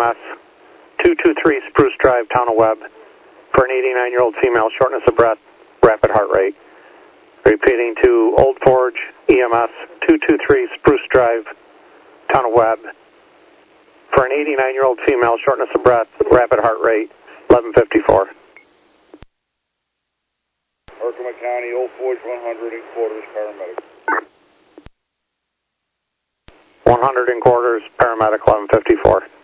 EMS, 223 Spruce Drive, Town of Webb, for an 89-year-old female, shortness of breath, rapid heart rate. Repeating to Old Forge, EMS, 223 Spruce Drive, Town of Webb, for an 89-year-old female, shortness of breath, rapid heart rate, 1154. Arkema County, Old Forge, 100 in quarters, paramedic. 100 in quarters, paramedic, 1154.